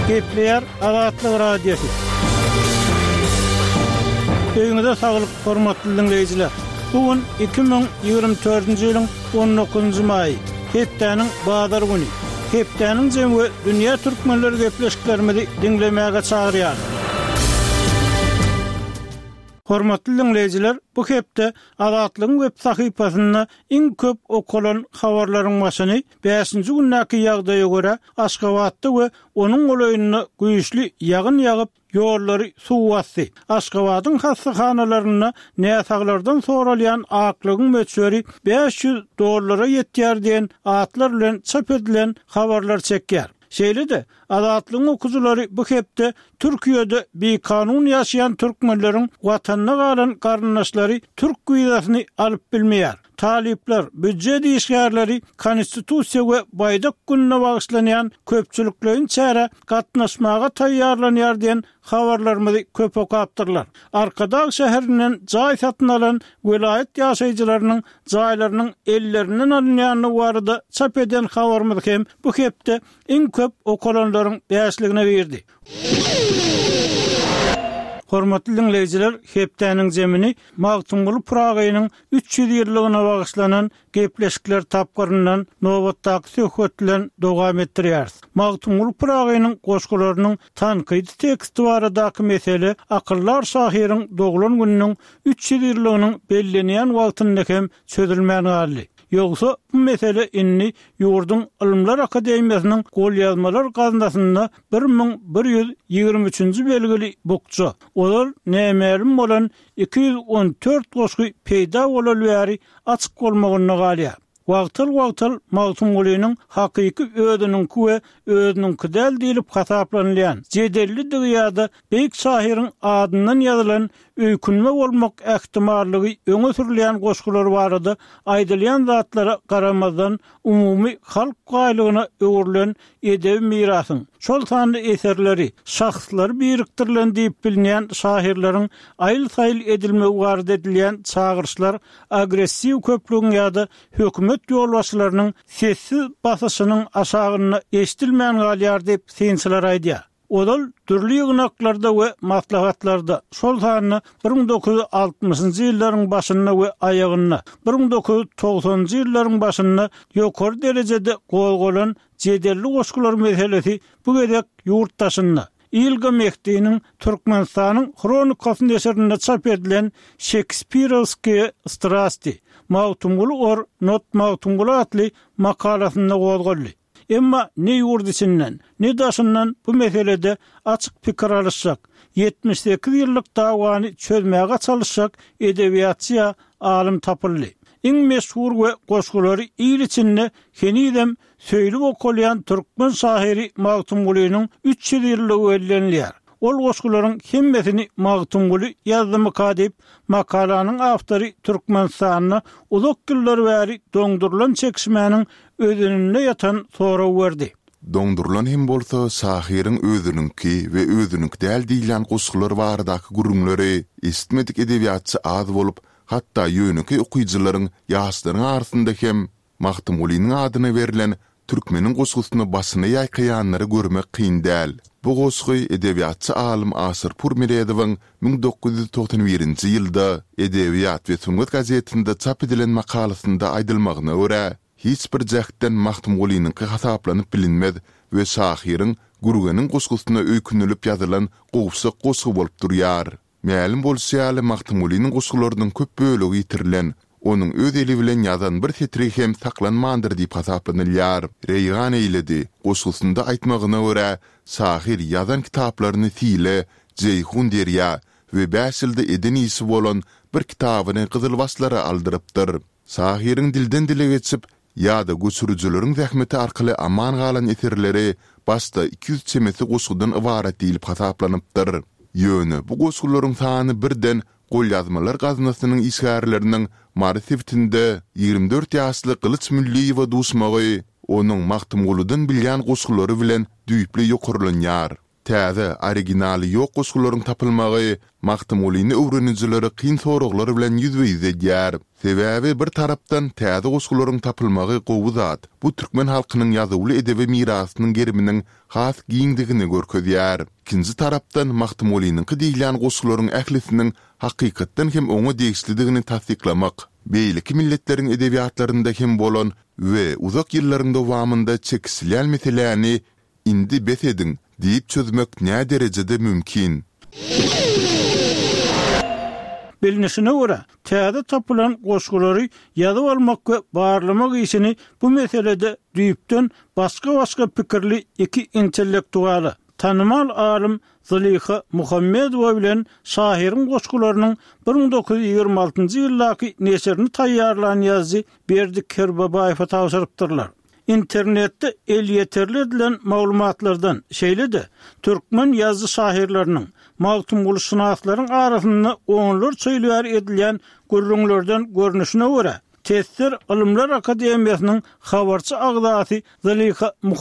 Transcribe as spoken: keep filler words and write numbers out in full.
Gepleyer Azatlyk Radiosu. Öňüňizde saglyk, hormatly dinleýijiler. Bugün iki bin ýygrimi dördünji ýylyň on dokuzunjy maý, hepdeniň bazar güni. Hepdeniň jemgy dünýä türkmenleri gepleşiklerimizi dinlemäge çagyrýar. Hormatly dinleýijiler, bu hepde Azatlyk web sahypasyna iň köp okulan habarlaryň başyny beşinji günnäki ýagdaýa görä Aşgabatda we onuň goýunyna güýçli ýagyn ýagyp ýollary suw bassy. Aşgabatyň hastahanalaryna näsaglardan soralýan aklygyň möçberi beş ýüz dollara ýetýär diýen atlar bilen çap edilen habarlar çekýär. Şeýle-de Azatlyk okuwçylary bu hepde Türkiýede bir kanun ýaşaýan türkmenleriň watanyna galan garyndaşlary türk güýdasyny alyp bilmeýär. Talipler, büdjet işgärleri, konstitusiýa we baýdak gününe bagyşlanýan köpçüliklerin çäre gatnaşmaga taýýarlanýar diýen habarlarymyzy köp okapdyrlar. Arkadaş şäherinden jaý satyn alan vilayet ýaşaýjylarynyň jaýlarynyň ellerinden alınýany barada çap eden habarymyz hem bu hepde iň köp okulanlaryň beşligine berdi. Hormatly dinleýijiler, hepdeniň jemini Magtumguly Pragynyň üç ýüz ýyllygyna bagyşlanan gepleşikler tapgyryndan nowatdaky söhbetlen dowam etdirýär. Magtumguly Pragynyň goşgularynyň tanqydy teksti baradaky mesele akyllar şahyryň doglan gününiň üç ýüz ýyllygynyň bellenýän wagtynda hem çözülmän galy. Yoksa bu mesele inni Ýurdun Ilmlar Akademiýasynyň golýazmalar gazynasynda bir bin bir ýüz ýygrimi üçinji belgili bukçu. Olar nämelim bolan iki ýüz on dört goşgy peýda bolan bäri açyk bolmagyny galýar. Wagtyl-wagtyl Magtumgulynyň hakyky özüniň we özüniň kidäl diýilip hasaplanýan jedelli dünýäde beýik şahyryň adyndan ýazylan öýkünme bolmak ähtimallygy öňe sürilýän goşgular barada aýdylýan zatlara garamazdan umumy halk gaýlygyna öwrülen edebi mirasyň şol sanly eserleri, şahslar birikdirilen diýip bilinýän şahirleriň aýyl-saýyl edilmegi barada edilýän çağırşlar agressiw köplügiň ýa-da hökümet ýolbaşçylarynyň sessiz basyşynyň aşagyna eşdilmän galýar diýip synçylar aýdýar. Odal türlü ýygnaklarda we maslahatlarda şol sanyny bir bin dokuz ýüz altymyşynjy ýyllaryň başyna we aýagyna, bir bin dokuz ýüz togsanjy ýyllaryň başyna ýokary derejede golgolan jedelli goşgular meselesi bu gedek ýurtdaşyna İlga Mehdi'nin Türkmenistanyň kronikasyny eserinde çap edilen Shakespeareowski Strasti, Magtumguly or Not Magtumguly atly makalasynda gozgoldy. Emma ne ýurt içinden, ne daşyndan bu meselede açyk pikir alışsak, yetmiş sekiz ýyllyk dawany çözmäge çalışsak edebiýatçy alim tapyldy. Iň meşhur we goşgulary il içinde henidem söýlüp okulýan türkmen şahyry Magtumgulynyň üç ýüz ýyllygy bellenýär. Ol goşgularyň hemmesini Magtumguly ýazdymy diýip makalanyň awtory Türkmenistanyna uzak ýyllar bäri doňdurulan çekişmäniň özünde ýatan soraw berdi. Doňdurulan hem bolsa şahyryň özüniňki we özüniň däl diýilen goşgular baradaky gurumlary istmedik edebiýatçy az bolup, hatda ýönüki okuýjylaryň ýaşlaryň arasynda hem Magtumgulynyň adyna berilen türkmeniň goşgusyny basyna ýaýkýanlary görmek kyn däl. Bu goşgy edebiýatçy alim Asyr Purmeredowyň bin dokuz ýüz togsan birinji ýylda Edebiýat we Sungat gazetinde çap edilen makalasynda aýdylmagyna görä, hiç bir jäkden Magtumgulynyň hasaplanıp bilinmez we şahyryň gurganyň goşgusyna öýkünilip ýazylan gowsy goşgy bolup durýar. Mälim bolsa, Magtumgulynyň goşgularynyň köp bölegi ýitirilen, onun öz eli bilen ýazan bir setri hem saklanmandyr diýip hasaplanylýar. Reýgan eýledi, goşgusynda aýtmagyna görä, şahyr ýazan kitaplaryny tile, Ceyhun derýa we beş ýylda eden ýysi bolan bir kitabyny Gyzylbaşlara aldyrypdyr. Şahyryň dilden dile geçip ýa-da göçürjüleriň zähmeti arkaly aman galan eserleri başda iki yüz çemesi goşgudan ibaret diýilip hasaplanypdyr. Ýöne bu goşgularyň sany birden golýazmalar gazynasynyň işgärleriniň marifetinde ýygrimi dört ýaşly Gylyç Mülliýewe duşmagy, onuň Magtumgulydan bilýän goşgulary bilen düýpli ýokurlanýar. täze, originali ýok goşgularyň tapylmagy Magtymgulyny öwrenijilere kyn soraglar bilen ýüzbeýiz edýär. Sebäbi bir tarapdan täze goşgularyň tapylmagy gowy zat. Bu türkmen halkynyň ýazyly edebi mirasynyň geriminiň has giňdigini görkezýär. Ikinji tarapdan Magtymgulynyň diýilen goşgularyň ählisiniň hakykatdan hem oňa degişlidigini tasdiklamak, beýleki milletleriň edebiýatlarynda hem bolan we uzak ýyllaryň dowamında çekisilen meselelerini indi besedin diýip çözmek näme derejede mümkin? Bilinişine göre, täze tapılan goşgulary ýazyp almak we barlamak işini bu meselede düýüpden başga-başga pikirli iki intellektualy, tanymal alim Zaliha Muhammedowa bilen şahirin goşgularynyň bir ming dokuz ýüz ýigirme altyncy ýyldaky neserini taýýarlanan ýazgy Berdik Kerbabaýewa tawşyrypdyrlar. İnternetde el yeterli edilen maglumatlardan şeýle-de türkmen ýazgy şahirleriniň Magtymguly şynaslaryň arasynda onlar söýleýär edilen gürrüňlerden görnüşine görä Tesir Ilimler Akademiýasynyň habarçy agzasy Zaliha